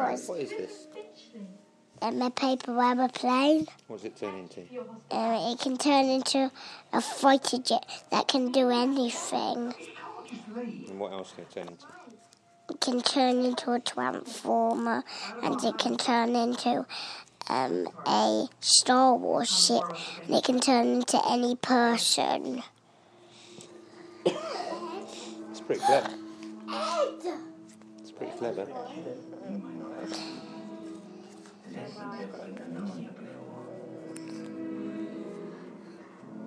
Wars. What is this? A paper aeroplane. What does it turn into? It can turn into a fighter jet that can do anything. And what else can it turn into? It can turn into a transformer, and it can turn into a Star Wars ship, and it can turn into any person. It's pretty clever. It's pretty clever.